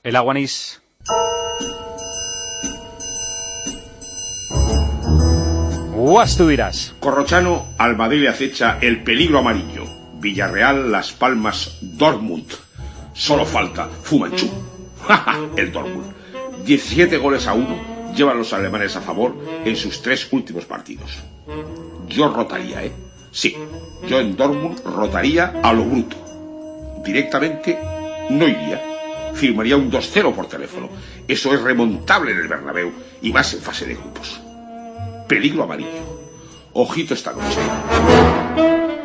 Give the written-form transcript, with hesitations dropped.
El Aguanís. Guas, tú dirás. Corrochano, al Madrid le acecha el peligro amarillo. Villarreal, Las Palmas, Dortmund. Solo falta Fu Manchu. El Dortmund. 17-1 llevan los alemanes a favor en sus 3 últimos partidos. Yo rotaría, ¿eh? Sí, yo en Dortmund rotaría a lo bruto. Directamente no iría. Firmaría un 2-0 por teléfono. Eso es remontable en el Bernabéu y más en fase de grupos. Peligro amarillo. Ojito esta noche.